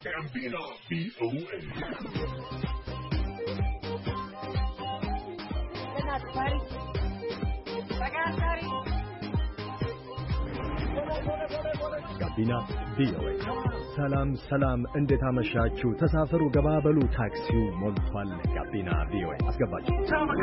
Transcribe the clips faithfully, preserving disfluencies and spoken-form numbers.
ጋቢና ቪኦኤ ጋቢና ቪኦኤ ሰላም ሰላም እንዴት አመሻችሁ ተሳፈሩ ገባበሉ ታክሲው ሞልቷል ጋቢና ቪኦኤ አስገባችሁ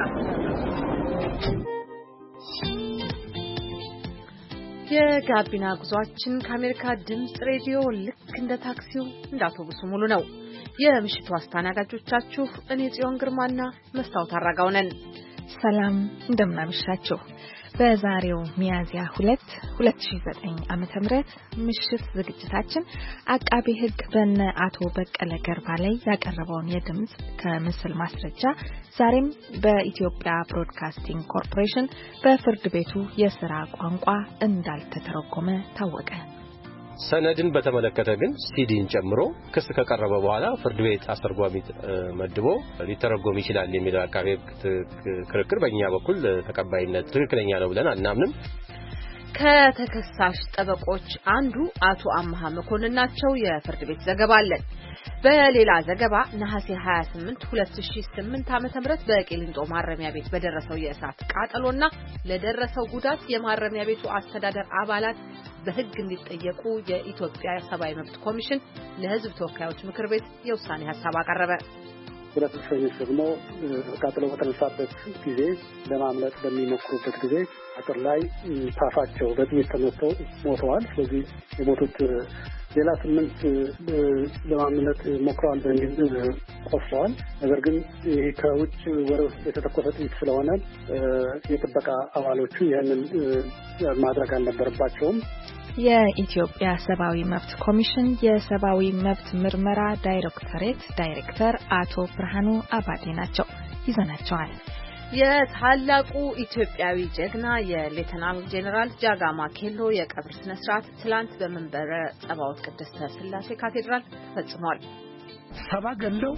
የጋቢና ጉዟችን ከአሜሪካ ድምጽ ሬዲዮ ልክ እንደ ታክሲው እንደ አውቶቡሱ ሙሉ ነው የምሽቱ አስተናጋጆቻችሁ እኔ ጽዮን ግርማና መስታወት አራጋው ነን ሰላም እንደምናመሻችሁ በዛሬው ሚያዝያ ሁለት ሁለት ሺህ ዘጠኝ ዓመተ ምህረት ምሽት ዝግጅታችን አቃቤ ሕግ በእነ አቶ በቀለ ገርባ ላይ ያቀረበውን የድምጽ ከምስል ማስረጃ ዛሬም በኢትዮጵያ ብሮድካስቲንግ ኮርፖሬሽን በፍርድ ቤቱ የሥራ ቋንቋ እንዳልተተረጎመ ታወቀ። ሰነድን በተመለከተ ግን ሲዲን ጨምሮ ክስ ከቀረበ በኋላ ፍርድ ቤት አስተርጓሚ መድቦ ሊተረጎም ይችላል የሚለው አቃቤ ክርክር በእኛ በኩል ተቀባይነት ትክክለኛ ነው ብለን አናምንም። ከተከሳሽ ጠበቆች አንዱ አቶ አማሃ መኮንን ናቸው። የፍርድ ቤት ዘገባ አለን። በሌላ ዘገባ ነሐሴ ሃያ ስምንት ሁለት ሺህ ስምንት ዓመተ ምህረት በቂሊንጦ ማረሚያ ቤት በደረሰው የእሳት ቃጠሎና ለደረሰው ጉዳት የማረሚያ ቤቱ አስተዳደር አባላት በሕግ እንዲጠየቁ የኢትዮጵያ ሰብአዊ መብት ኮሚሽን ለሕዝብ ተወካዮች ምክር ቤት የውሳኔ ሐሳብ አቀረበ። ሁለት ሰዎች ደግሞ ቃጠሎ በተነሳበት ጊዜ ለማምለጥ በሚሞክሩበት ጊዜ አጥር ላይ ታፋቸው በጥይት ተመተው ሞተዋል። ስለዚህ የሞቱት ሌላ ስምንት ለማምለጥ ሞክረዋል በሚል ቆስለዋል። ነገር ግን ይሄ ከውጭ ወደ ውስጥ የተተኮሰ ጥይት ስለሆነ የጥበቃ አባሎቹ ይህንን ማድረግ አልነበረባቸውም። የኢትዮጵያ ሰብአዊ መብት ኮሚሽን የሰብአዊ መብት ምርመራ ዳይሬክቶሬት ዳይሬክተር አቶ ብርሃኑ አባዴ ናቸው። ይዘናቸዋል። የታላቁ ኢትዮጵያዊ ጀግና የሌተናል ጄኔራል ጃጋማ ኬሎ የቀብር ስነ ስርዓት ትላንት በመንበረ ጸባዖት ቅድስተ ሥላሴ ካቴድራል ተፈጽሟል። ሰባ ገለው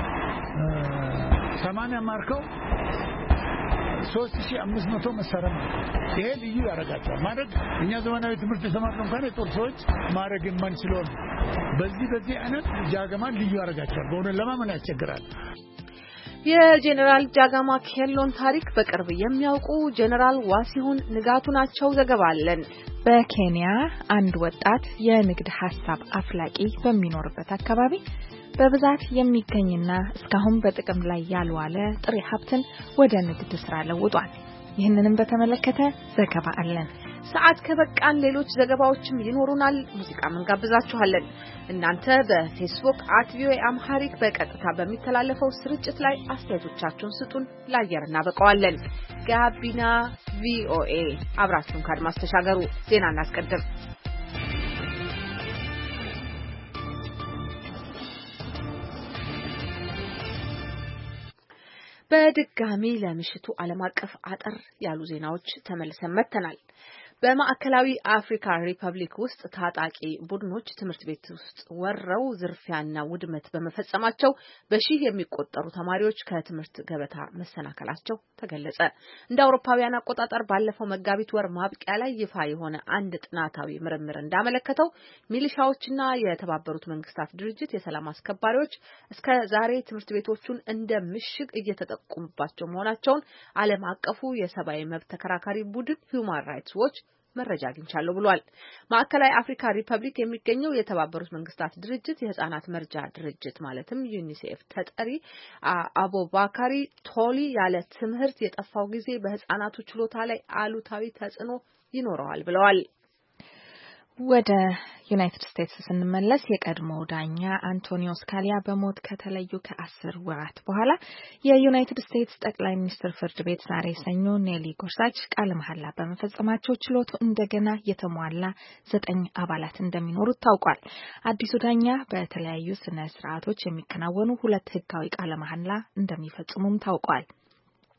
ሰማንያ ማርከው ሶስት ሺህ አምስት መቶ መሰረም ይሄ ልዩ ያረጋቸዋል ማለት እኛ ዘመናዊ ትምህርት ተማርነው እንኳን የጦር ሰዎች ማረግ የማንችለው በዚህ በዚህ አይነት ጃጋማን ልዩ ያረጋቸዋል። በእውነት ለማመን ያስቸግራል። የጄኔራል ጃጋማ ኬሎን ታሪክ በቅርብ የሚያውቁ ጄኔራል ዋሲሁን ንጋቱ ናቸው። ዘገባ አለን። በኬንያ አንድ ወጣት የንግድ ሐሳብ አፍላቂ በሚኖርበት አካባቢ በብዛት የሚገኝና እስካሁን በጥቅም ላይ ያልዋለ ጥሬ ሀብትን ወደ ንግድ ስራ ለውጧል። ይህንንም በተመለከተ ዘገባ አለን። ሰዓት ከበቃን ሌሎች ዘገባዎችም ይኖሩናል። ሙዚቃም እንጋብዛችኋለን። እናንተ በፌስቡክ አት ቪኦኤ አምሃሪክ በቀጥታ በሚተላለፈው ስርጭት ላይ አስተያየቶቻችሁን ስጡን፣ ለአየር እናበቀዋለን። ጋቢና ቪኦኤ አብራችሁን ካድማስ ተሻገሩ። ዜና እናስቀድም። በድጋሚ ለምሽቱ ዓለም አቀፍ አጠር ያሉ ዜናዎች ተመልሰን መጥተናል። በማዕከላዊ አፍሪካ ሪፐብሊክ ውስጥ ታጣቂ ቡድኖች ትምህርት ቤት ውስጥ ወረው ዝርፊያና ውድመት በመፈጸማቸው በሺህ የሚቆጠሩ ተማሪዎች ከትምህርት ገበታ መሰናከላቸው ተገለጸ። እንደ አውሮፓውያን አቆጣጠር ባለፈው መጋቢት ወር ማብቂያ ላይ ይፋ የሆነ አንድ ጥናታዊ ምርምር እንዳመለከተው ሚሊሻዎችና የተባበሩት መንግስታት ድርጅት የሰላም አስከባሪዎች እስከ ዛሬ ትምህርት ቤቶቹን እንደ ምሽግ እየተጠቀሙባቸው መሆናቸውን ዓለም አቀፉ የሰብአዊ መብት ተከራካሪ ቡድን ሂውማን ራይትስ ዎች መረጃ አግኝቻለሁ ብሏል። ማዕከላዊ አፍሪካ ሪፐብሊክ የሚገኘው የተባበሩት መንግስታት ድርጅት የህፃናት መርጃ ድርጅት ማለትም ዩኒሴፍ ተጠሪ አቡባካሪ ቶሊ ያለ ትምህርት የጠፋው ጊዜ በህፃናቱ ችሎታ ላይ አሉታዊ ተጽዕኖ ይኖረዋል ብለዋል። ወደ ዩናይትድ ስቴትስ ስንመለስ የቀድሞ ዳኛ አንቶኒዮ ስካሊያ በሞት ከተለዩ ከአስር ወራት በኋላ የዩናይትድ ስቴትስ ጠቅላይ ሚኒስትር ፍርድ ቤት ዛሬ ሰኞ ኔሊ ጎርሳች ቃለ መሐላ በመፈጸማቸው ችሎቱ እንደገና የተሟላ ዘጠኝ አባላት እንደሚኖሩት ታውቋል። አዲሱ ዳኛ በተለያዩ ስነ ስርዓቶች የሚከናወኑ ሁለት ህጋዊ ቃለ መሐላ እንደሚፈጽሙም ታውቋል።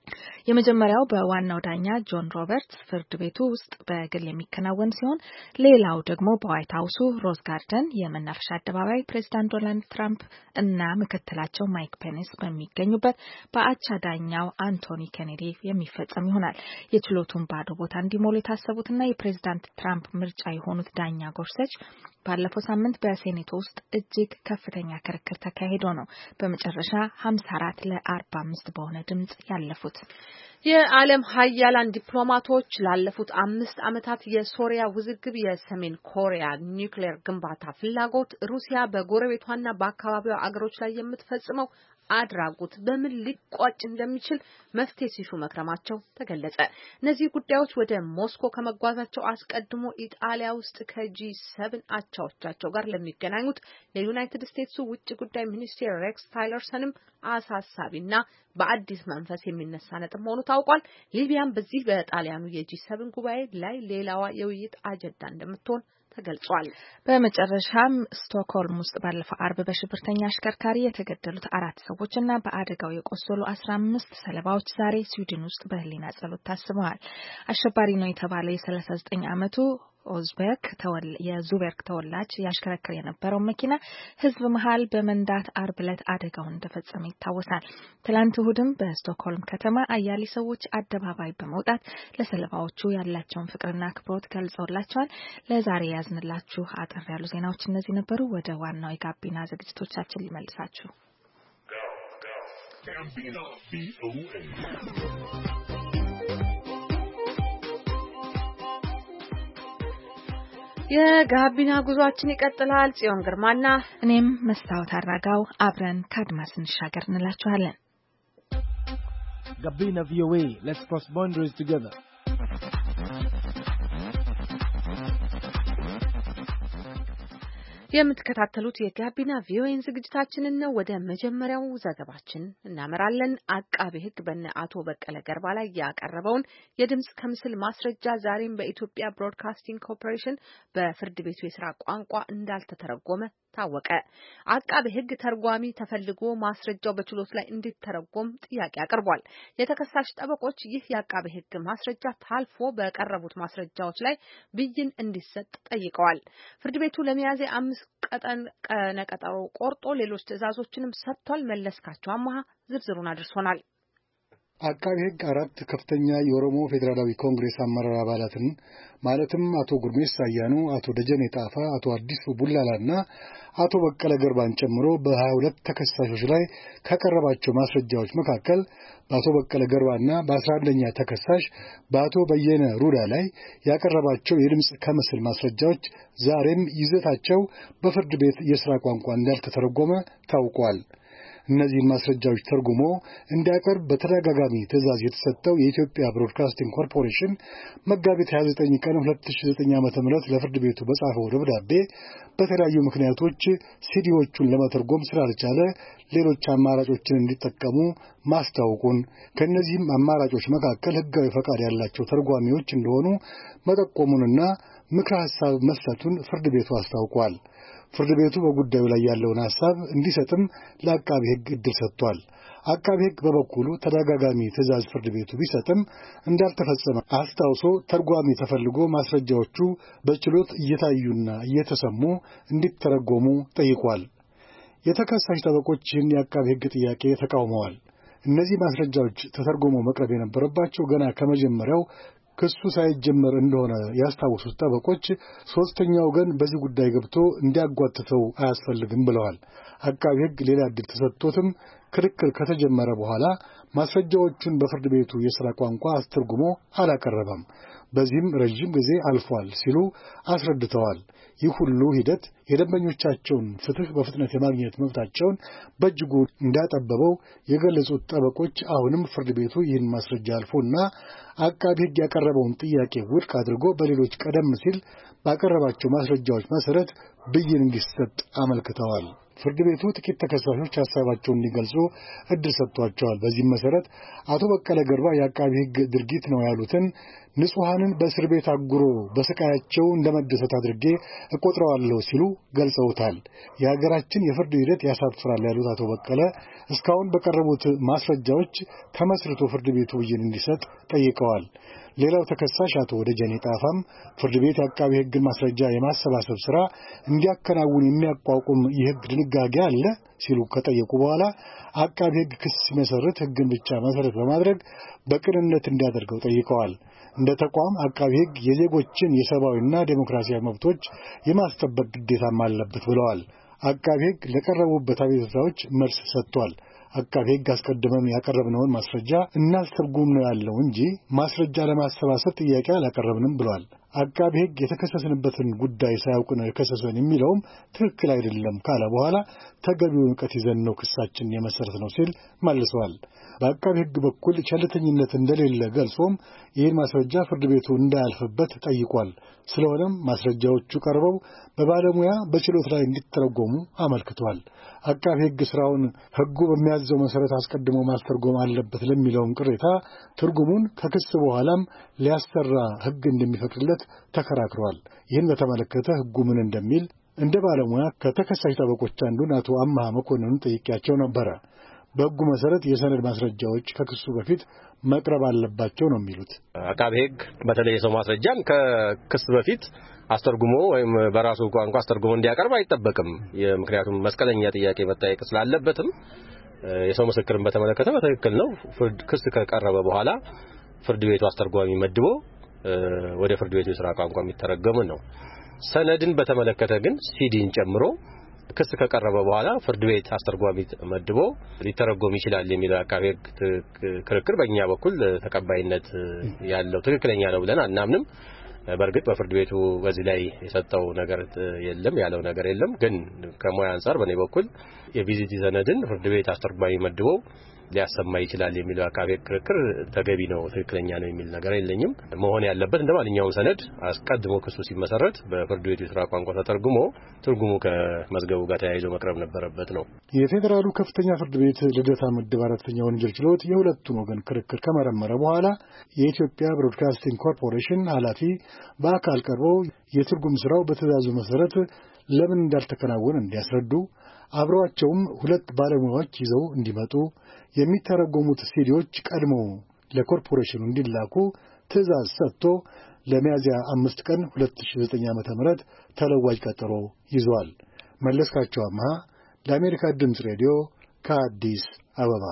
የመጀመሪያው በዋናው ዳኛ ጆን ሮበርትስ ፍርድ ቤቱ ውስጥ በግል የሚከናወን ሲሆን ሌላው ደግሞ በዋይት ሀውሱ ሮዝ ጋርደን የመናፈሻ አደባባይ ፕሬዚዳንት ዶናልድ ትራምፕ እና ምክትላቸው ማይክ ፔንስ በሚገኙበት በአቻ ዳኛው አንቶኒ ኬኔዲ የሚፈጸም ይሆናል። የችሎቱን ባዶ ቦታ እንዲሞሉ የታሰቡትና የፕሬዚዳንት ትራምፕ ምርጫ የሆኑት ዳኛ ጎርሰች ባለፈው ሳምንት በሴኔቱ ውስጥ እጅግ ከፍተኛ ክርክር ተካሂዶ ነው በመጨረሻ ሀምሳ አራት ለአርባ አምስት በሆነ ድምጽ ያለፉት። የዓለም ሀያላን ዲፕሎማቶች ላለፉት አምስት ዓመታት የሶሪያ ውዝግብ፣ የሰሜን ኮሪያ ኒውክሌር ግንባታ ፍላጎት፣ ሩሲያ በጎረቤቷና በአካባቢው አገሮች ላይ የምትፈጽመው አድራጎት በምን ሊቋጭ እንደሚችል መፍትሄ ሲሹ መክረማቸው ተገለጸ። እነዚህ ጉዳዮች ወደ ሞስኮ ከመጓዛቸው አስቀድሞ ኢጣሊያ ውስጥ ከጂ ሰቨን አቻዎቻቸው ጋር ለሚገናኙት የዩናይትድ ስቴትሱ ውጭ ጉዳይ ሚኒስቴር ሬክስ ታይለርሰንም አሳሳቢና በአዲስ መንፈስ የሚነሳ ነጥብ መሆኑ ታውቋል። ሊቢያም በዚህ በጣሊያኑ የጂ ሰቨን ጉባኤ ላይ ሌላዋ የውይይት አጀንዳ እንደምትሆን ተገልጿል። በመጨረሻም ስቶክሆልም ውስጥ ባለፈው አርብ በሽብርተኛ አሽከርካሪ የተገደሉት አራት ሰዎችና በአደጋው የቆሰሉ አስራ አምስት ሰለባዎች ዛሬ ስዊድን ውስጥ በህሊና ጸሎት ታስበዋል። አሸባሪ ነው የተባለ የሰላሳ ዘጠኝ ዓመቱ ኦዝበርግ የዙበርግ ተወላጅ ያሽከረክር የነበረው መኪና ህዝብ መሃል በመንዳት አርብ ዕለት አደጋውን እንደፈጸመ ይታወሳል። ትላንት እሁድም በስቶክሆልም ከተማ አያሌ ሰዎች አደባባይ በመውጣት ለሰለባዎቹ ያላቸውን ፍቅርና አክብሮት ገልጸውላቸዋል። ለዛሬ ያዝንላችሁ አጠር ያሉ ዜናዎች እነዚህ ነበሩ። ወደ ዋናው የጋቢና ዝግጅቶቻችን ሊመልሳችሁ የጋቢና ጉዟችን ይቀጥላል። ጽዮን ግርማና እኔም መስታወት አራጋው አብረን ከአድማስ እንሻገር እንላችኋለን። ጋቢና ቪኦኤ let's cross boundaries together. የምትከታተሉት የጋቢና ቪኦኤን ዝግጅታችንን ነው። ወደ መጀመሪያው ዘገባችን እናመራለን። አቃቤ ሕግ በእነ አቶ በቀለ ገርባ ላይ ያቀረበውን የድምጽ ከምስል ማስረጃ ዛሬም በኢትዮጵያ ብሮድካስቲንግ ኮርፖሬሽን በፍርድ ቤቱ የስራ ቋንቋ እንዳልተተረጎመ ታወቀ። አቃቤ ሕግ ተርጓሚ ተፈልጎ ማስረጃው በችሎት ላይ እንዲተረጎም ጥያቄ አቅርቧል። የተከሳሽ ጠበቆች ይህ የአቃቤ ሕግ ማስረጃ ታልፎ በቀረቡት ማስረጃዎች ላይ ብይን እንዲሰጥ ጠይቀዋል። ፍርድ ቤቱ ለሚያዝያ አምስት ቀነ ቀጠሮ ቆርጦ ሌሎች ትዕዛዞችንም ሰጥቷል። መለስካቸው አማሃ ዝርዝሩን አድርሶናል። አቃቤ ሕግ አራት ከፍተኛ የኦሮሞ ፌዴራላዊ ኮንግሬስ አመራር አባላትን ማለትም አቶ ጉርሜሳ አያኑ፣ አቶ ደጀኔ ጣፋ፣ አቶ አዲሱ ቡላላና አቶ በቀለ ገርባን ጨምሮ በሀያ ሁለት ተከሳሾች ላይ ካቀረባቸው ማስረጃዎች መካከል በአቶ በቀለ ገርባና በአስራ አንደኛ ተከሳሽ በአቶ በየነ ሩዳ ላይ ያቀረባቸው የድምጽ ከምስል ማስረጃዎች ዛሬም ይዘታቸው በፍርድ ቤት የሥራ ቋንቋ እንዳልተተረጎመ ታውቋል። እነዚህን ማስረጃዎች ተርጉሞ እንዲያቀርብ በተደጋጋሚ ትዕዛዝ የተሰጠው የኢትዮጵያ ብሮድካስቲንግ ኮርፖሬሽን መጋቢት ሃያ ዘጠኝ ቀን ሁለት ሺህ ዘጠኝ ዓመተ ምህረት ለፍርድ ቤቱ በጻፈው ደብዳቤ በተለያዩ ምክንያቶች ሲዲዎቹን ለመተርጎም ስላልቻለ ሌሎች አማራጮችን እንዲጠቀሙ ማስታወቁን፣ ከእነዚህም አማራጮች መካከል ሕጋዊ ፈቃድ ያላቸው ተርጓሚዎች እንደሆኑ መጠቆሙንና ምክረ ሐሳብ መስጠቱን ፍርድ ቤቱ አስታውቋል። ፍርድ ቤቱ በጉዳዩ ላይ ያለውን ሐሳብ እንዲሰጥም ለአቃቤ ሕግ ዕድል ሰጥቷል። አቃቤ ሕግ በበኩሉ ተደጋጋሚ ትዕዛዝ ፍርድ ቤቱ ቢሰጥም እንዳልተፈጸመ አስታውሶ ተርጓሚ ተፈልጎ ማስረጃዎቹ በችሎት እየታዩና እየተሰሙ እንዲተረጎሙ ጠይቋል። የተከሳሽ ጠበቆች ይህን የአቃቤ ሕግ ጥያቄ ተቃውመዋል። እነዚህ ማስረጃዎች ተተርጎሞ መቅረብ የነበረባቸው ገና ከመጀመሪያው ክሱ ሳይጀመር እንደሆነ ያስታወሱት ጠበቆች ሶስተኛ ወገን በዚህ ጉዳይ ገብቶ እንዲያጓትተው አያስፈልግም ብለዋል። አቃቤ ሕግ ሌላ ዕድል ተሰጥቶትም ክርክር ከተጀመረ በኋላ ማስረጃዎቹን በፍርድ ቤቱ የሥራ ቋንቋ አስተርጉሞ አላቀረበም። በዚህም ረዥም ጊዜ አልፏል ሲሉ አስረድተዋል። ይህ ሁሉ ሂደት የደንበኞቻቸውን ፍትሕ በፍጥነት የማግኘት መብታቸውን በእጅጉ እንዳጠበበው የገለጹት ጠበቆች አሁንም ፍርድ ቤቱ ይህን ማስረጃ አልፎና አቃቤ ሕግ ያቀረበውን ጥያቄ ውድቅ አድርጎ በሌሎች ቀደም ሲል ባቀረባቸው ማስረጃዎች መሠረት ብይን እንዲሰጥ አመልክተዋል። ፍርድ ቤቱ ጥቂት ተከሳሾች ሐሳባቸውን እንዲገልጹ እድል ሰጥቷቸዋል። በዚህም መሰረት አቶ በቀለ ገርባ የአቃቢ ሕግ ድርጊት ነው ያሉትን ንጹሐንን በእስር ቤት አጉሮ በስቃያቸው እንደመደሰት አድርጌ እቆጥረዋለሁ ሲሉ ገልጸውታል። የሀገራችን የፍርድ ሂደት ያሳፍራል ያሉት አቶ በቀለ እስካሁን በቀረቡት ማስረጃዎች ተመስርቶ ፍርድ ቤቱ ብይን እንዲሰጥ ጠይቀዋል። ሌላው ተከሳሽ አቶ ደጀኔ ጣፋም ፍርድ ቤት የአቃቢ ሕግን ማስረጃ የማሰባሰብ ሥራ እንዲያከናውን የሚያቋቁም የሕግ ድንጋጌ አለ ሲሉ ከጠየቁ በኋላ አቃቢ ሕግ ክስ ሲመሰርት ሕግን ብቻ መሰረት በማድረግ በቅንነት እንዲያደርገው ጠይቀዋል። እንደ ተቋም አቃቢ ሕግ የዜጎችን የሰብአዊና ዴሞክራሲያዊ መብቶች የማስጠበቅ ግዴታም አለበት ብለዋል። አቃቢ ሕግ ለቀረቡበት አቤቱታዎች መልስ ሰጥቷል። አቃቢ ሕግ አስቀድመን ያቀረብነውን ማስረጃ እናስተርጉም ነው ያለው እንጂ ማስረጃ ለማሰባሰብ ጥያቄ አላቀረብንም ብሏል። አቃቢ ሕግ የተከሰስንበትን ጉዳይ ሳያውቅ ነው የከሰሰን የሚለውም ትክክል አይደለም ካለ በኋላ ተገቢውን ዕውቀት ይዘን ነው ክሳችን የመሰረት ነው ሲል መልሰዋል። በአቃቢ ሕግ በኩል ቸልተኝነት እንደሌለ ገልጾም ይህን ማስረጃ ፍርድ ቤቱ እንዳያልፍበት ጠይቋል። ስለሆነም ማስረጃዎቹ ቀርበው በባለሙያ በችሎት ላይ እንዲተረጎሙ አመልክቷል። አቃቢ ሕግ ስራውን ሕጉ በሚያዘው መሰረት አስቀድሞ ማስተርጎም አለበት ለሚለውም ቅሬታ ትርጉሙን ከክስ በኋላም ሊያሰራ ሕግ እንደሚፈቅድለት ተከራክሯል። ይህን በተመለከተ ሕጉ ምን እንደሚል እንደ ባለሙያ ከተከሳሽ ጠበቆች አንዱን አቶ አምሃ መኮንንን ጠይቄያቸው ነበረ። በሕጉ መሰረት የሰነድ ማስረጃዎች ከክሱ በፊት መቅረብ አለባቸው ነው የሚሉት። አቃቤ ሕግ በተለይ የሰው ማስረጃን ከክስ በፊት አስተርጉሞ ወይም በራሱ ቋንቋ አስተርጉሞ እንዲያቀርብ አይጠበቅም። ምክንያቱም መስቀለኛ ጥያቄ መጠየቅ ስላለበትም የሰው ምስክርን በተመለከተ በትክክል ነው። ፍርድ ክስ ከቀረበ በኋላ ፍርድ ቤቱ አስተርጓሚ መድቦ ወደ ፍርድ ቤቱ የሥራ ቋንቋ የሚተረጎም ነው። ሰነድን በተመለከተ ግን ሲዲን ጨምሮ ክስ ከቀረበ በኋላ ፍርድ ቤት አስተርጓሚ መድቦ ሊተረጎም ይችላል የሚለው አቃቤ ሕግ ክርክር በእኛ በኩል ተቀባይነት ያለው ትክክለኛ ነው ብለን አናምንም። በእርግጥ በፍርድ ቤቱ በዚህ ላይ የሰጠው ነገር የለም ያለው ነገር የለም። ግን ከሙያ አንፃር በኔ በኩል የቪዚት ሰነድን ፍርድ ቤት አስተርጓሚ መድቦ ሊያሰማ ይችላል የሚለው አቃቤ ክርክር ተገቢ ነው ትክክለኛ ነው የሚል ነገር የለኝም። መሆን ያለበት እንደማንኛውም ሰነድ አስቀድሞ ክሱ ሲመሰረት በፍርድ ቤቱ የሥራ ቋንቋ ተተርጉሞ ትርጉሙ ከመዝገቡ ጋር ተያይዞ መቅረብ ነበረበት ነው። የፌዴራሉ ከፍተኛ ፍርድ ቤት ልደታ ምድብ አራተኛ ወንጀል ችሎት የሁለቱን ወገን ክርክር ከመረመረ በኋላ የኢትዮጵያ ብሮድካስቲንግ ኮርፖሬሽን ኃላፊ በአካል ቀርበው የትርጉም ስራው በትዕዛዙ መሰረት ለምን እንዳልተከናወነ እንዲያስረዱ አብረዋቸውም ሁለት ባለሙያዎች ይዘው እንዲመጡ የሚተረጎሙት ሲዲዎች ቀድሞ ለኮርፖሬሽኑ እንዲላኩ ትዕዛዝ ሰጥቶ ለሚያዝያ አምስት ቀን ሁለት ሺህ ዘጠኝ ዓመተ ምህረት ተለዋጭ ቀጠሮ ይዟል። መለስካቸው አምሃ ለአሜሪካ ድምፅ ሬዲዮ ከአዲስ አበባ።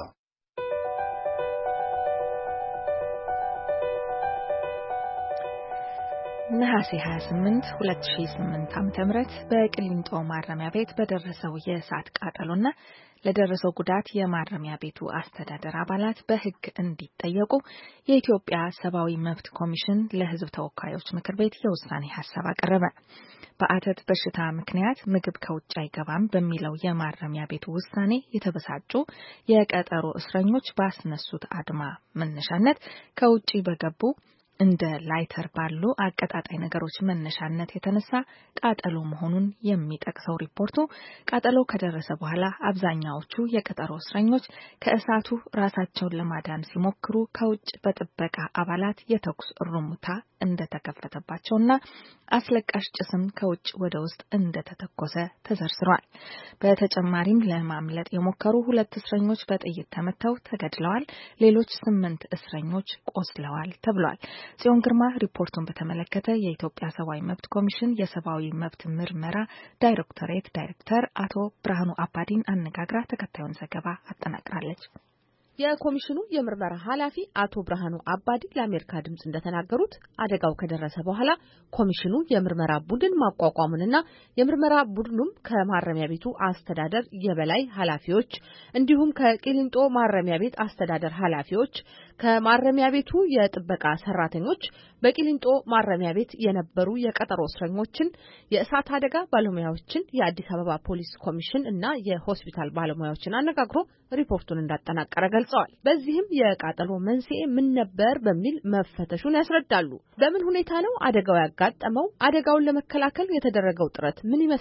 ነሐሴ ሀያ ስምንት ሁለት ሺህ ስምንት ዓመተ ምህረት በቅሊንጦ ማረሚያ ቤት በደረሰው የእሳት ቃጠሎና ለደረሰው ጉዳት የማረሚያ ቤቱ አስተዳደር አባላት በሕግ እንዲጠየቁ የኢትዮጵያ ሰብአዊ መብት ኮሚሽን ለሕዝብ ተወካዮች ምክር ቤት የውሳኔ ሐሳብ አቀረበ። በአተት በሽታ ምክንያት ምግብ ከውጭ አይገባም በሚለው የማረሚያ ቤቱ ውሳኔ የተበሳጩ የቀጠሮ እስረኞች ባስነሱት አድማ መነሻነት ከውጭ በገቡ እንደ ላይተር ባሉ አቀጣጣይ ነገሮች መነሻነት የተነሳ ቃጠሎ መሆኑን የሚጠቅሰው ሪፖርቱ ቃጠሎ ከደረሰ በኋላ አብዛኛዎቹ የቀጠሮ እስረኞች ከእሳቱ ራሳቸውን ለማዳን ሲሞክሩ ከውጭ በጥበቃ አባላት የተኩስ እሩምታ እንደተከፈተባቸውና አስለቃሽ ጭስም ከውጭ ወደ ውስጥ እንደተተኮሰ ተዘርዝሯል። በተጨማሪም ለማምለጥ የሞከሩ ሁለት እስረኞች በጥይት ተመተው ተገድለዋል። ሌሎች ስምንት እስረኞች ቆስለዋል ተብሏል። ጽዮን ግርማ ሪፖርቱን በተመለከተ የኢትዮጵያ ሰብአዊ መብት ኮሚሽን የሰብአዊ መብት ምርመራ ዳይሬክቶሬት ዳይሬክተር አቶ ብርሃኑ አባዲን አነጋግራ ተከታዩን ዘገባ አጠናቅራለች። የኮሚሽኑ የምርመራ ኃላፊ አቶ ብርሃኑ አባዲ ለአሜሪካ ድምጽ እንደተናገሩት አደጋው ከደረሰ በኋላ ኮሚሽኑ የምርመራ ቡድን ማቋቋሙንና የምርመራ ቡድኑም ከማረሚያ ቤቱ አስተዳደር የበላይ ኃላፊዎች እንዲሁም ከቂሊንጦ ማረሚያ ቤት አስተዳደር ኃላፊዎች፣ ከማረሚያ ቤቱ የጥበቃ ሰራተኞች፣ በቂሊንጦ ማረሚያ ቤት የነበሩ የቀጠሮ እስረኞችን፣ የእሳት አደጋ ባለሙያዎችን፣ የአዲስ አበባ ፖሊስ ኮሚሽን እና የሆስፒታል ባለሙያዎችን አነጋግሮ ሪፖርቱን እንዳጠናቀረ ገልጸዋል። በዚህም የቃጠሎ መንስኤ ምን ነበር በሚል መፈተሹን ያስረዳሉ። በምን ሁኔታ ነው አደጋው ያጋጠመው? አደጋውን ለመከላከል የተደረገው ጥረት ምን ይመስላል?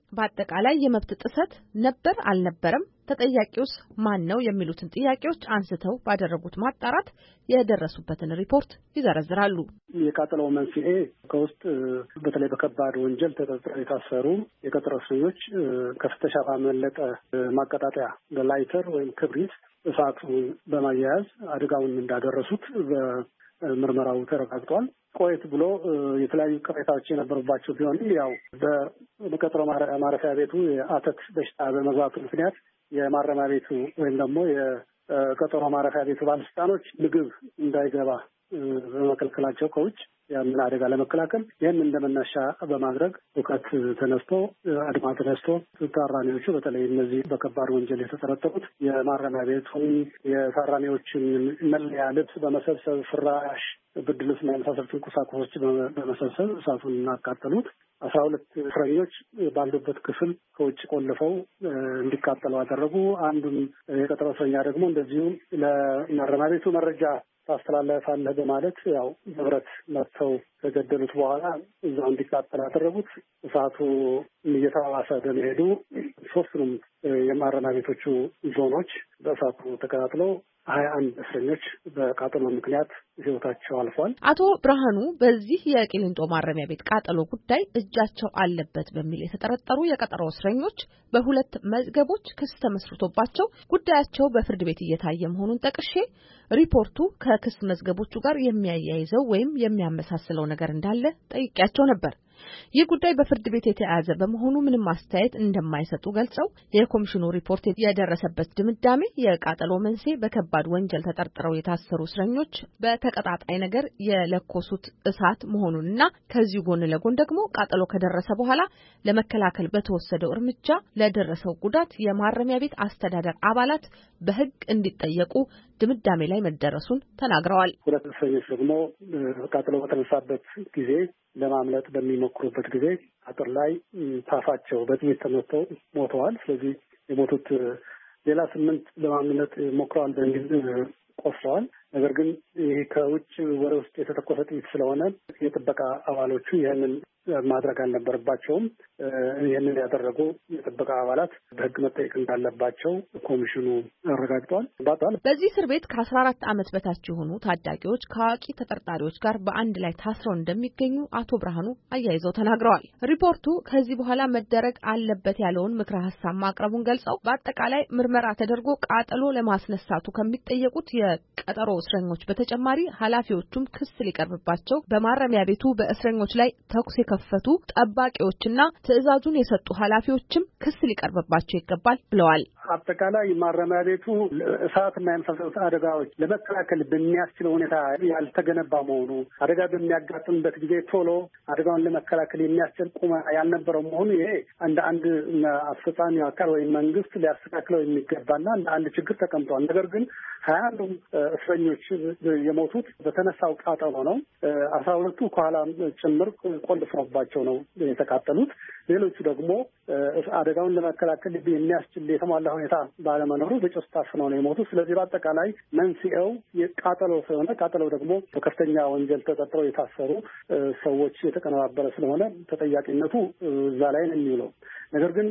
በአጠቃላይ የመብት ጥሰት ነበር አልነበረም፣ ተጠያቂውስ ማን ነው የሚሉትን ጥያቄዎች አንስተው ባደረጉት ማጣራት የደረሱበትን ሪፖርት ይዘረዝራሉ። የቃጠለው መንስኤ ከውስጥ በተለይ በከባድ ወንጀል ተጠርጥረው የታሰሩ የቀጠሮ እስረኞች ከፍተሻ ባመለጠ ማቀጣጠያ በላይተር ወይም ክብሪት እሳቱን በማያያዝ አደጋውን እንዳደረሱት በምርመራው ተረጋግጧል። ቆየት ብሎ የተለያዩ ቅሬታዎች የነበሩባቸው ቢሆንም ያው በቀጠሮ ማረፊያ ቤቱ የአተት በሽታ በመግባቱ ምክንያት የማረሚያ ቤቱ ወይም ደግሞ የቀጠሮ ማረፊያ ቤቱ ባለስልጣኖች ምግብ እንዳይገባ በመከልከላቸው ከውጭ ያንን አደጋ ለመከላከል ይህን እንደመነሻ በማድረግ ሁከት ተነስቶ አድማ ተነስቶ ታራሚዎቹ በተለይ እነዚህ በከባድ ወንጀል የተጠረጠሩት የማረሚያ ቤቱን የታራሚዎችን መለያ ልብስ በመሰብሰብ ፍራሽ፣ ብርድ ልብስና የመሳሰሉትን ቁሳቁሶች በመሰብሰብ እሳቱን እናቃጠሉት። አስራ ሁለት እስረኞች ባሉበት ክፍል ከውጭ ቆልፈው እንዲቃጠሉ አደረጉ። አንዱን የቀጠሮ እስረኛ ደግሞ እንደዚሁ ለማረሚያ ቤቱ መረጃ ታስተላልፋለህ በማለት ያው ንብረት መጥተው ከገደሉት በኋላ እዛው እንዲቃጠል ያደረጉት። እሳቱ እየተባባሰ በመሄዱ ሶስቱንም የማረሚያ ቤቶቹ ዞኖች በእሳቱ ተቀጣጥለው ሀያ አንድ እስረኞች በቃጠሎ ምክንያት ሕይወታቸው አልፏል። አቶ ብርሃኑ በዚህ የቂሊንጦ ማረሚያ ቤት ቃጠሎ ጉዳይ እጃቸው አለበት በሚል የተጠረጠሩ የቀጠሮ እስረኞች በሁለት መዝገቦች ክስ ተመስርቶባቸው ጉዳያቸው በፍርድ ቤት እየታየ መሆኑን ጠቅሼ ሪፖርቱ ከክስ መዝገቦቹ ጋር የሚያያይዘው ወይም የሚያመሳስለው ነገር እንዳለ ጠይቄያቸው ነበር። ይህ ጉዳይ በፍርድ ቤት የተያዘ በመሆኑ ምንም አስተያየት እንደማይሰጡ ገልጸው የኮሚሽኑ ሪፖርት የደረሰበት ድምዳሜ የቃጠሎ መንስኤ በከባድ ወንጀል ተጠርጥረው የታሰሩ እስረኞች በተቀጣጣይ ነገር የለኮሱት እሳት መሆኑንና ከዚሁ ጎን ለጎን ደግሞ ቃጠሎ ከደረሰ በኋላ ለመከላከል በተወሰደው እርምጃ ለደረሰው ጉዳት የማረሚያ ቤት አስተዳደር አባላት በሕግ እንዲጠየቁ ድምዳሜ ላይ መደረሱን ተናግረዋል። ሁለት እስረኞች ደግሞ ቃጠሎ በተነሳበት ጊዜ ለማምለጥ በሚሞክሩበት ጊዜ አጥር ላይ ታፋቸው በጥይት ተመተው ሞተዋል። ስለዚህ የሞቱት ሌላ ስምንት ለማምለጥ ሞክረዋል በሚል ቆስለዋል። ነገር ግን ይህ ከውጭ ወደ ውስጥ የተተኮሰ ጥይት ስለሆነ የጥበቃ አባሎቹ ይህንን ማድረግ አልነበረባቸውም። ይህንን ያደረጉ የጥበቃ አባላት በሕግ መጠየቅ እንዳለባቸው ኮሚሽኑ አረጋግጧል። በዚህ እስር ቤት ከአስራ አራት ዓመት በታች የሆኑ ታዳጊዎች ከአዋቂ ተጠርጣሪዎች ጋር በአንድ ላይ ታስረው እንደሚገኙ አቶ ብርሃኑ አያይዘው ተናግረዋል። ሪፖርቱ ከዚህ በኋላ መደረግ አለበት ያለውን ምክረ ሀሳብ ማቅረቡን ገልጸው በአጠቃላይ ምርመራ ተደርጎ ቃጠሎ ለማስነሳቱ ከሚጠየቁት የቀጠሮ እስረኞች በተጨማሪ ኃላፊዎቹም ክስ ሊቀርብባቸው በማረሚያ ቤቱ በእስረኞች ላይ ተኩስ የከፈቱ ጠባቂዎችና ትዕዛዙን የሰጡ ኃላፊዎችም ክስ ሊቀርብባቸው ይገባል ብለዋል። አጠቃላይ ማረሚያ ቤቱ እሳትና የመሳሰሉት አደጋዎች ለመከላከል በሚያስችለው ሁኔታ ያልተገነባ መሆኑ፣ አደጋ በሚያጋጥምበት ጊዜ ቶሎ አደጋውን ለመከላከል የሚያስችል ቁመና ያልነበረው መሆኑ ይሄ እንደ አንድ አስፈጻሚ አካል ወይም መንግስት ሊያስተካክለው የሚገባና እንደ አንድ ችግር ተቀምጧል። ነገር ግን ሀያ አንዱም እስረኞች የሞቱት በተነሳው ቃጠሎ ነው። አስራ ሁለቱ ከኋላ ጭምር ቆልፎባቸው ነው የተቃጠሉት። ሌሎቹ ደግሞ አደጋውን ለመከላከል የሚያስችል የተሟላ ሁኔታ ባለመኖሩ በጭስ ታፍነው ነው የሞቱት። ስለዚህ በአጠቃላይ መንስኤው የቃጠሎ ስለሆነ ቃጠሎው ደግሞ በከፍተኛ ወንጀል ተጠርጥረው የታሰሩ ሰዎች የተቀነባበረ ስለሆነ ተጠያቂነቱ እዛ ላይ ነው የሚውለው። ነገር ግን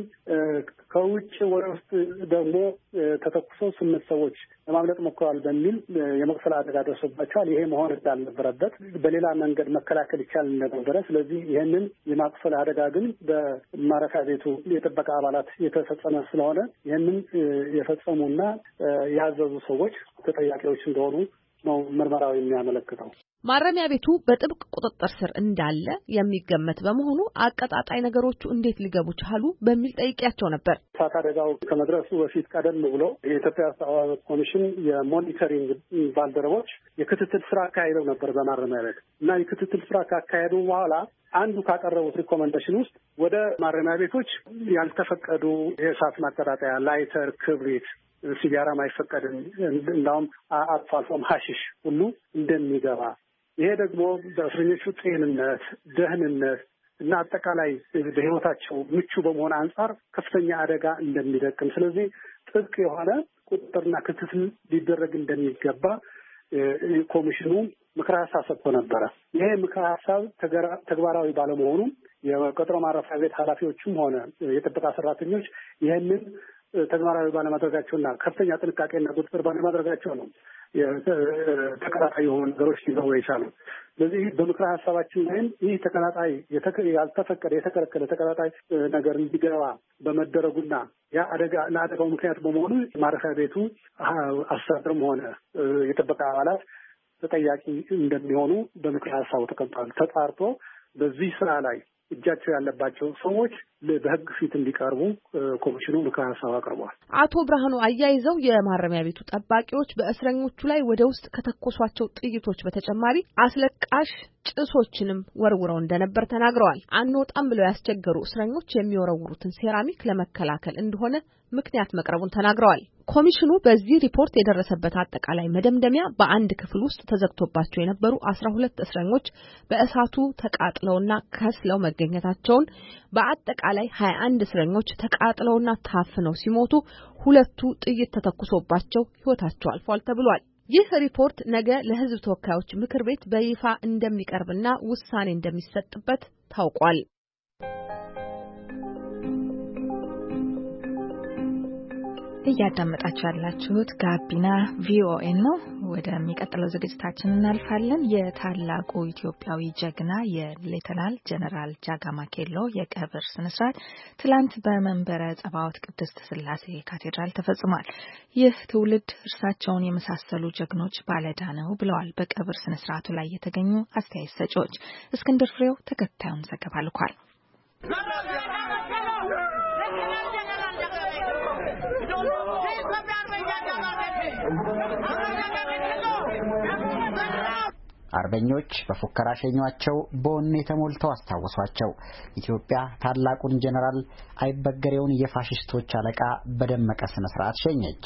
ከውጭ ወደ ውስጥ ደግሞ ተተኩሰው ስምንት ሰዎች ለማምለጥ ሞክረዋል በሚል የመቁሰል አደጋ ደርሶባቸዋል። ይሄ መሆን እንዳልነበረበት በሌላ መንገድ መከላከል ይቻል እንደነበረ፣ ስለዚህ ይህንን የማቁሰል አደጋ ግን በማረፊያ ቤቱ የጥበቃ አባላት የተፈጸመ ስለሆነ ይህንን የፈጸሙና ያዘዙ ሰዎች ተጠያቂዎች እንደሆኑ ነው ምርመራው የሚያመለክተው። ማረሚያ ቤቱ በጥብቅ ቁጥጥር ስር እንዳለ የሚገመት በመሆኑ አቀጣጣይ ነገሮቹ እንዴት ሊገቡ ቻሉ በሚል ጠይቄያቸው ነበር። እሳት አደጋው ከመድረሱ በፊት ቀደም ብሎ የኢትዮጵያ ሰብዓዊ መብት ኮሚሽን የሞኒተሪንግ ባልደረቦች የክትትል ስራ አካሄደው ነበር በማረሚያ ቤት እና የክትትል ስራ ካካሄዱ በኋላ አንዱ ካቀረቡት ሪኮመንዴሽን ውስጥ ወደ ማረሚያ ቤቶች ያልተፈቀዱ የእሳት ማቀጣጠያ ላይተር፣ ክብሪት፣ ሲጋራም አይፈቀድም፣ እንዳውም አልፎ አልፎም ሀሺሽ ሁሉ እንደሚገባ፣ ይሄ ደግሞ በእስረኞቹ ጤንነት፣ ደህንነት እና አጠቃላይ በሕይወታቸው ምቹ በመሆን አንጻር ከፍተኛ አደጋ እንደሚደቅም፣ ስለዚህ ጥብቅ የሆነ ቁጥጥርና ክትትል ሊደረግ እንደሚገባ ኮሚሽኑ ምክረ ሀሳብ ሰጥቶ ነበረ። ይሄ ምክረ ሀሳብ ተግባራዊ ባለመሆኑ የቀጠሮ ማረፊያ ቤት ኃላፊዎችም ሆነ የጥበቃ ሰራተኞች ይህንን ተግባራዊ ባለማድረጋቸውና ከፍተኛ ጥንቃቄና ቁጥጥር ባለማድረጋቸው ነው ተቀጣጣይ የሆኑ ነገሮች ሊኖሩ የቻሉ። ስለዚህ በምክረ ሀሳባችን ላይም ይህ ተቀጣጣይ ያልተፈቀደ የተከለከለ ተቀጣጣይ ነገር እንዲገባ በመደረጉና ያ አደጋ ለአደጋው ምክንያት በመሆኑ ማረፊያ ቤቱ አስተዳደርም ሆነ የጥበቃ አባላት ተጠያቂ እንደሚሆኑ በምክረ ሀሳቡ ተቀምጧል። ተጣርቶ በዚህ ስራ ላይ እጃቸው ያለባቸው ሰዎች በሕግ ፊት እንዲቀርቡ ኮሚሽኑ ምክረ ሀሳብ አቅርቧል። አቶ ብርሃኑ አያይዘው የማረሚያ ቤቱ ጠባቂዎች በእስረኞቹ ላይ ወደ ውስጥ ከተኮሷቸው ጥይቶች በተጨማሪ አስለቃሽ ጭሶችንም ወርውረው እንደነበር ተናግረዋል። አንወጣም ብለው ያስቸገሩ እስረኞች የሚወረውሩትን ሴራሚክ ለመከላከል እንደሆነ ምክንያት መቅረቡን ተናግረዋል። ኮሚሽኑ በዚህ ሪፖርት የደረሰበት አጠቃላይ መደምደሚያ በአንድ ክፍል ውስጥ ተዘግቶባቸው የነበሩ አስራ ሁለት እስረኞች በእሳቱ ተቃጥለውና ከስለው መገኘታቸውን፣ በአጠቃላይ ሀያ አንድ እስረኞች ተቃጥለውና ታፍነው ሲሞቱ ሁለቱ ጥይት ተተኩሶባቸው ሕይወታቸው አልፏል ተብሏል። ይህ ሪፖርት ነገ ለሕዝብ ተወካዮች ምክር ቤት በይፋ እንደሚቀርብና ውሳኔ እንደሚሰጥበት ታውቋል። እያዳመጣችሁ ያላችሁት ጋቢና ቪኦኤ ነው። ወደሚቀጥለው ዝግጅታችን እናልፋለን። የታላቁ ኢትዮጵያዊ ጀግና የሌተናል ጀነራል ጃጋማ ኬሎ የቀብር ስነስርዓት ትላንት በመንበረ ጸባዖት ቅድስት ሥላሴ ካቴድራል ተፈጽሟል። ይህ ትውልድ እርሳቸውን የመሳሰሉ ጀግኖች ባለዕዳ ነው ብለዋል በቀብር ስነስርዓቱ ላይ የተገኙ አስተያየት ሰጪዎች። እስክንድር ፍሬው ተከታዩን ዘገባ ልኳል። አርበኞች በፉከራ ሸኟቸው፣ በወኔ ተሞልተው አስታወሷቸው። ኢትዮጵያ ታላቁን ጀነራል አይበገሬውን የፋሽስቶች አለቃ በደመቀ ስነ ስርዓት ሸኘች።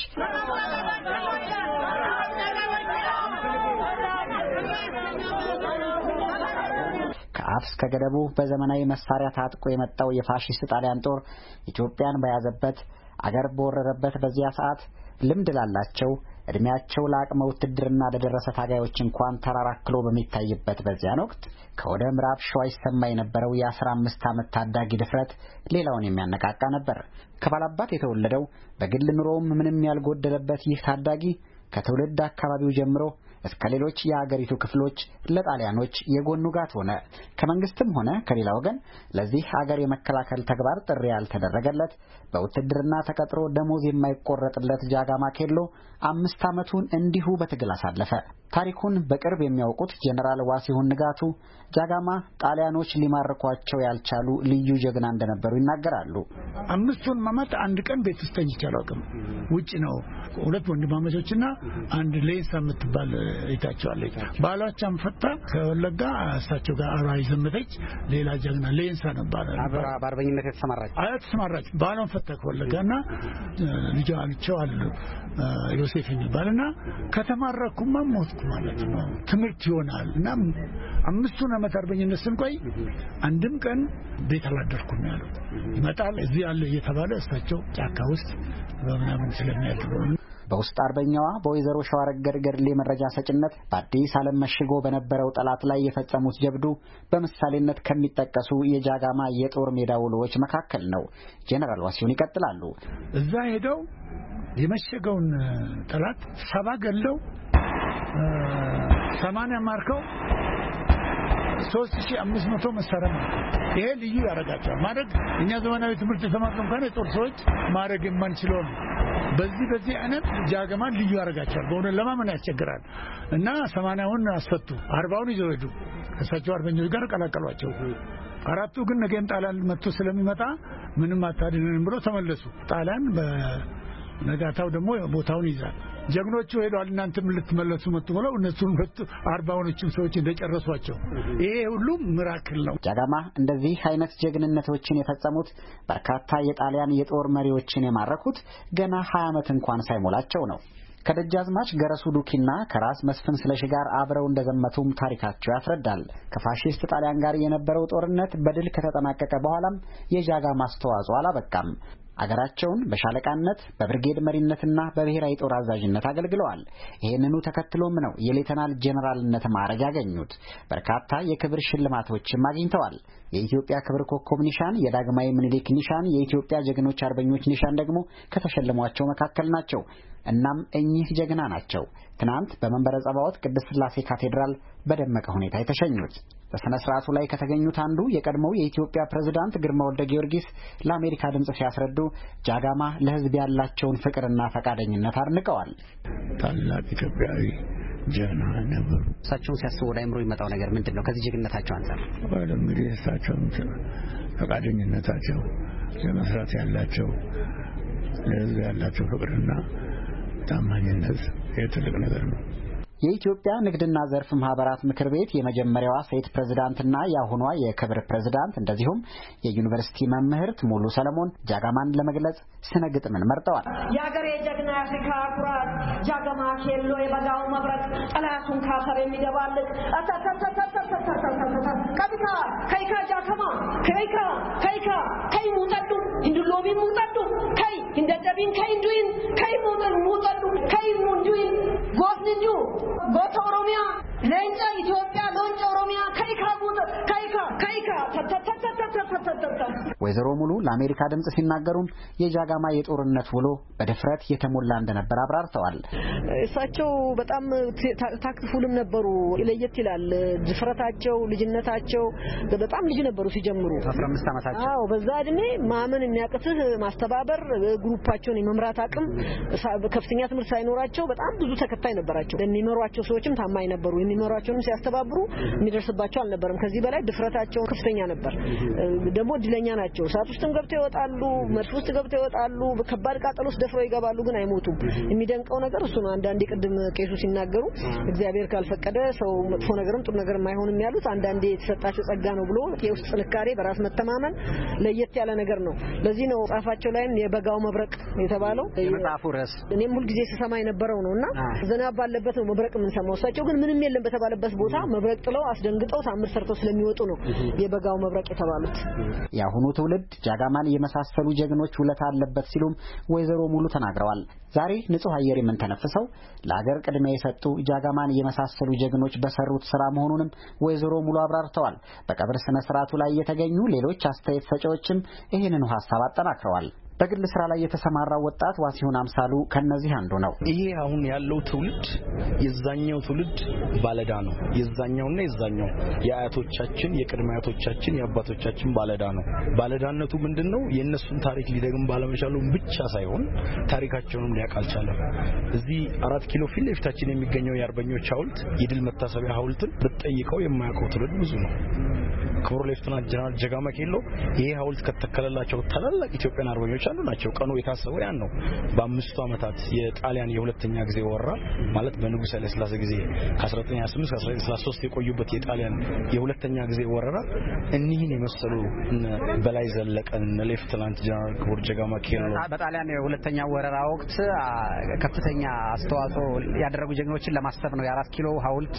ከአፍ እስከ ገደቡ በዘመናዊ መሳሪያ ታጥቆ የመጣው የፋሽስት ጣሊያን ጦር ኢትዮጵያን በያዘበት አገር በወረረበት በዚያ ሰዓት ልምድ ላላቸው እድሜያቸው ለአቅመ ውትድርና ለደረሰ ታጋዮች እንኳን ተራራክሎ በሚታይበት በዚያን ወቅት ከወደ ምዕራብ ሸዋ ይሰማ የነበረው የአስራ አምስት ዓመት ታዳጊ ድፍረት ሌላውን የሚያነቃቃ ነበር። ከባላባት የተወለደው በግል ኑሮውም ምንም ያልጎደለበት ይህ ታዳጊ ከትውልድ አካባቢው ጀምሮ እስከ ሌሎች የአገሪቱ ክፍሎች ለጣሊያኖች የጎኑ ጋት ሆነ። ከመንግስትም ሆነ ከሌላ ወገን ለዚህ አገር የመከላከል ተግባር ጥሪ ያልተደረገለት በውትድርና ተቀጥሮ ደሞዝ የማይቆረጥለት ጃጋማ ኬሎ አምስት ዓመቱን እንዲሁ በትግል አሳለፈ። ታሪኩን በቅርብ የሚያውቁት ጀነራል ዋሲሁን ንጋቱ ጃጋማ ጣሊያኖች ሊማርኳቸው ያልቻሉ ልዩ ጀግና እንደነበሩ ይናገራሉ። አምስቱን ዓመት አንድ ቀን ቤት ውስጥ ተኝቼ አላውቅም። ውጭ ነው። ሁለት ወንድማማቾችና አንድ ሌንሳ የምትባል እህታቸዋለች። ባሏቻም ፈታ ከወለጋ እሳቸው ጋር አብራ ይዘመተች ሌላ ጀግና ሌንሳ ነበር። አብራ በአርበኝነት የተሰማራች አያት ተሰማራች። ባሏን ፈታ ከወለጋና ልጇ አልቸው አሉ ዮሴፍ የሚባልና ከተማረኩማ ሞትኩ ማለት ነው። ትምህርት ይሆናል እና አምስቱን ዓመት አርበኝነት ስንቆይ አንድም ቀን ቤት አላደርኩም ያለው ይመጣል እዚህ ያለ እየተባለ እሳቸው ጫካ ውስጥ በምናምን ስለሚያድሩ በውስጥ አርበኛዋ በወይዘሮ ሸዋረገድ ገድሌ መረጃ ሰጭነት በአዲስ ዓለም መሽጎ በነበረው ጠላት ላይ የፈጸሙት ጀብዱ በምሳሌነት ከሚጠቀሱ የጃጋማ የጦር ሜዳ ውሎዎች መካከል ነው። ጄኔራል ዋሲሁን ይቀጥላሉ። እዛ ሄደው የመሸገውን ጠላት ሰባ ገለው ሰማንያ ማርከው ሶስት ሺህ አምስት መቶ መሳሪያ ይሄ ልዩ ያረጋቸዋል። ማድረግ እኛ ዘመናዊ ትምህርት የተማርነው እንኳን የጦር ሰዎች ማድረግ የማንችለው ነው። በዚህ በዚህ አይነት ጃጋማን ልዩ ያረጋቸዋል። በእውነት ለማመን ያስቸግራል። እና ሰማንያውን አስፈቱ፣ አርባውን ይዘው ሄዱ። ከእሳቸው አርበኞች ጋር ቀላቀሏቸው። አራቱ ግን ነገም ጣሊያን መጥቶ ስለሚመጣ ምንም አታድነንም ብሎ ተመለሱ። ጣሊያን በነጋታው ደግሞ ቦታውን ይዛል። ጀግኖቹ ሄደዋል። እናንተም ልትመለሱ መጡ ብለው እነሱን ሁለት አርባዎቹም ሰዎች እንደጨረሷቸው ይሄ ሁሉ ሚራክል ነው። ጃጋማ እንደዚህ አይነት ጀግንነቶችን የፈጸሙት በርካታ የጣሊያን የጦር መሪዎችን የማረኩት ገና ሀያ ዓመት እንኳን ሳይሞላቸው ነው። ከደጃዝማች ገረሱ ዱኪና ከራስ መስፍን ስለሺ ጋር አብረው እንደዘመቱም ታሪካቸው ያስረዳል። ከፋሺስት ጣሊያን ጋር የነበረው ጦርነት በድል ከተጠናቀቀ በኋላም የጃጋማ አስተዋጽኦ አላበቃም። አገራቸውን በሻለቃነት በብርጌድ መሪነትና በብሔራዊ ጦር አዛዥነት አገልግለዋል። ይህንኑ ተከትሎም ነው የሌተናል ጄኔራልነት ማዕረግ ያገኙት። በርካታ የክብር ሽልማቶችም አግኝተዋል። የኢትዮጵያ ክብር ኮከብ ኒሻን፣ የዳግማዊ ምኒልክ ኒሻን፣ የኢትዮጵያ ጀግኖች አርበኞች ኒሻን ደግሞ ከተሸለሟቸው መካከል ናቸው። እናም እኚህ ጀግና ናቸው ትናንት በመንበረ ጸባዖት ቅድስት ሥላሴ ካቴድራል በደመቀ ሁኔታ የተሸኙት። በሥነ ሥርዓቱ ላይ ከተገኙት አንዱ የቀድሞው የኢትዮጵያ ፕሬዝዳንት ግርማ ወልደ ጊዮርጊስ ለአሜሪካ ድምፅ ሲያስረዱ ጃጋማ ለሕዝብ ያላቸውን ፍቅርና ፈቃደኝነት አድንቀዋል። ታላቅ ኢትዮጵያዊ ጀግና ነበሩ። እሳቸውን ሲያስቡ ወደ አእምሮ የሚመጣው ነገር ምንድን ነው? ከዚህ ጀግንነታቸው አንፃር ወደ እንግዲህ እሳቸውን ፈቃደኝነታቸው፣ ለመስራት ያላቸው ለሕዝብ ያላቸው ፍቅርና ታማኝነት የትልቅ ነገር ነው። የኢትዮጵያ ንግድና ዘርፍ ማህበራት ምክር ቤት የመጀመሪያዋ ሴት ፕሬዝዳንትና የአሁኗ የክብር ፕሬዝዳንት እንደዚሁም የዩኒቨርሲቲ መምህርት ሙሉ ሰለሞን ጃጋማን ለመግለጽ ስነ ግጥምን መርጠዋል። የአገሬ ጀግና አፍሪካ ኩራት ጃጋማ ኬሎ የበጋው መብረቅ ጠላቱን ካፈር የሚደባልቅ ከቢካ ከይካ ጃከማ ከይካ ከይካ ከይ ሙጠዱ እንዱሎቢ ሙጠዱ ከይ እንደደቢን ከይ እንዱይን ከይ ሙጠዱ ሙጠዱ ከይ ሙንዱይን ጎስንጁ ጎቶ ኦሮሚያ ለንጫ ኢትዮጵያ ሎንጫ ኦሮሚያ ከይካ ሙጠ ከይካ ከይካ ተተተተተተተተ ወይዘሮ ሙሉ ለአሜሪካ ድምጽ ሲናገሩም የጃጋማ የጦርነት ውሎ በድፍረት የተሞላ እንደነበር አብራርተዋል። እሳቸው በጣም ታክቲፉልም ነበሩ። ለየት ይላል ድፍረታቸው፣ ልጅነታቸው። በጣም ልጅ ነበሩ ሲጀምሩ አስራ አምስት ዓመታቸው። አዎ በዛ እድሜ ማመን የሚያቅትህ ማስተባበር፣ ግሩፓቸውን የመምራት አቅም ከፍተኛ ትምህርት ሳይኖራቸው በጣም ብዙ ተከታይ ነበራቸው። የሚመሯቸው ሰዎችም ታማኝ ነበሩ። የሚመሯቸውንም ሲያስተባብሩ የሚደርስባቸው አልነበረም። ከዚህ በላይ ድፍረታቸው ከፍተኛ ነበር። ደግሞ እድለኛ ናቸው። እሳት ውስጥም ገብተው ይወጣሉ፣ መድፍ ውስጥ ገብተው ይወጣሉ፣ ከባድ ቃጠሎ ውስጥ ደፍረው ይገባሉ፣ ግን አይሞቱም። የሚደንቀው ነገር እሱ ነው። አንዳንዴ ቅድም ቄሱ ሲናገሩ እግዚአብሔር ካልፈቀደ ሰው መጥፎ ነገርም ጥሩ ነገርም አይሆንም ያሉት አንዳንዴ የተሰጣቸው ጸጋ ነው ብሎ የውስጥ ጥንካሬ፣ በራስ መተማመን ለየት ያለ ነገር ነው። ለዚህ ነው ጻፋቸው ላይም የበጋው መብረቅ የተባለው የመጽሐፉ ርዕስ። እኔም ሁሉ ጊዜ ስሰማ የነበረው ነውና ዝናብ ባለበት ነው መብረቅ የምንሰማው። እሳቸው ግን ምንም የለም በተባለበት ቦታ መብረቅ ጥለው አስደንግጠው ታምር ሰርተው ስለሚወጡ ነው የበጋው መብረቅ የተባሉት። የአሁኑ ትውልድ ጃጋማን የመሳሰሉ ጀግኖች ውለታ አለበት ሲሉም ወይዘሮ ሙሉ ተናግረዋል። ዛሬ ንጹህ አየር የምንተነፍሰው ለሀገር ቅድሚያ የሰጡ ጃጋማን የመሳሰሉ ጀግኖች በሰሩት ስራ መሆኑንም ወይዘሮ ሙሉ አብራርተዋል። በቀብር ስነ ስርዓቱ ላይ የተገኙ ሌሎች አስተያየት ሰጪዎችም ይህንኑ ሀሳብ አጠናክረዋል። በግል ስራ ላይ የተሰማራው ወጣት ዋሲሁን አምሳሉ ከነዚህ አንዱ ነው። ይሄ አሁን ያለው ትውልድ የዛኛው ትውልድ ባለዳ ነው። የዛኛውና የዛኛው የአያቶቻችን የቅድመ አያቶቻችን የአባቶቻችን ባለዳ ነው። ባለዳነቱ ምንድነው? የነሱን ታሪክ ሊደግም ባለመቻሉ ብቻ ሳይሆን ታሪካቸውንም ሊያውቅ አልቻለም። እዚህ አራት ኪሎ ፊት ለፊታችን የሚገኘው የአርበኞች ሐውልት የድል መታሰቢያ ሐውልትን ብትጠይቀው የማያውቀው ትውልድ ብዙ ነው። ክቡር ሌፍተናንት ጀነራል ጃጋማ ኬሎ ይሄ ሐውልት ከተከለላቸው ታላላቅ ኢትዮጵያን አርበኞች አንዱ ናቸው። ቀኑ የታሰበው ያን ነው። በአምስቱ ዓመታት የጣሊያን የሁለተኛ ጊዜ ወረራ ማለት በንጉሥ ኃይለ ሥላሴ ጊዜ ከአስራ ዘጠኝ ሃያ ስምንት እስከ አስራ ዘጠኝ ሰላሳ ሶስት የቆዩበት የጣሊያን የሁለተኛ ጊዜ ወረራ እኒህን የመሰሉ በላይ ዘለቀን ሌፍተናንት ጀነራል ክቡር ጃጋማ ኬሎ በጣሊያን የሁለተኛ ወረራ ወቅት ከፍተኛ አስተዋጽኦ ያደረጉ ጀግኖችን ለማሰብ ነው የአራት ኪሎ ሐውልት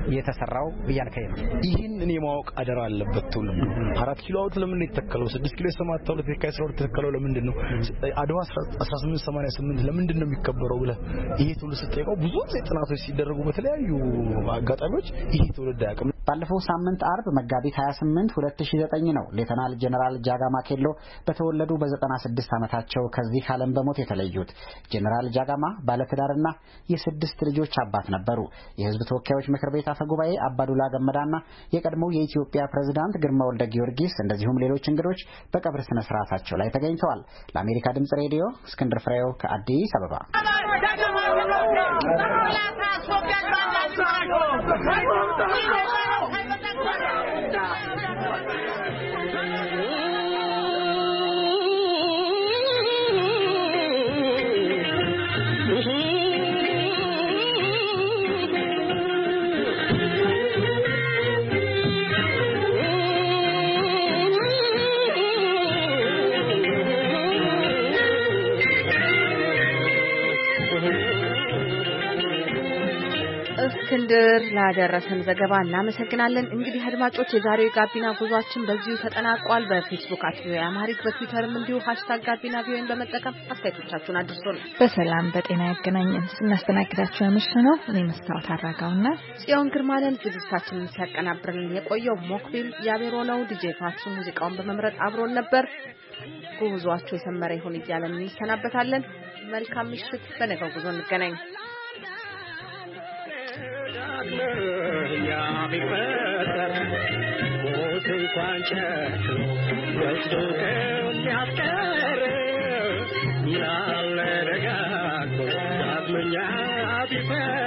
የተሰራው እያልከኝ ነው። ይህን እኔ ማወቅ አደራ አለበት ትውልድ። አራት ኪሎ ሐውልት ለምን የተከለው? ስድስት ኪሎ የሰማዕታት ሐውልት የካቲት አስራ ሁለት የተከለው ለምንድን ነው? አድዋ አስራ ስምንት ሰማንያ ስምንት ለምንድን ነው የሚከበረው ብለህ ይሄ ትውልድ ስትጠይቀው ብዙ ጊዜ ጥናቶች ሲደረጉ በተለያዩ አጋጣሚዎች ይሄ ትውልድ አያውቅም። ባለፈው ሳምንት አርብ መጋቢት ሃያ ስምንት ሁለት ሺህ ዘጠኝ ነው ሌተናል ጀነራል ጃጋማ ኬሎ በተወለዱ በዘጠና ስድስት ዓመታቸው ከዚህ ዓለም በሞት የተለዩት። ጀነራል ጃጋማ ባለትዳርና የስድስት ልጆች አባት ነበሩ። የሕዝብ ተወካዮች ምክር ቤት አፈ ጉባኤ አባዱላ ገመዳና የቀድሞው የኢትዮጵያ ፕሬዝዳንት ግርማ ወልደ ጊዮርጊስ እንደዚሁም ሌሎች እንግዶች በቀብር ስነ ስርዓታቸው ላይ ተገኝተዋል። ለአሜሪካ ድምጽ ሬዲዮ እስክንድር ፍሬው ከአዲስ አበባ። እስክንድር ላደረሰን ዘገባ እናመሰግናለን። እንግዲህ አድማጮች የዛሬው ጋቢና ጉዟችን በዚሁ ተጠናቋል። በፌስቡክ አት ቪኦኤ አማሪክ በትዊተርም እንዲሁ ሃሽታግ ጋቢና ቪኦኤን በመጠቀም አስተያየቶቻችሁን አድርሱን። በሰላም በጤና ያገናኘን። ስናስተናግዳችሁ ያመሸነው እኔ መስታወት አራጋውና ጽዮን ግርማለን። ዝግጅታችንን ሲያቀናብርልን የቆየው ሞክቢል ያቤሮ ነው። ዲጄ ፋቱ ሙዚቃውን በመምረጥ አብሮን ነበር። ጉዟችሁ የሰመረ ይሁን እያለን እንሰናበታለን። መልካም ምሽት። በነገው ጉዞ እንገናኝ። Ya mi perder Mote quanche Questo che mi ascere Ya le regato Dadmenya di per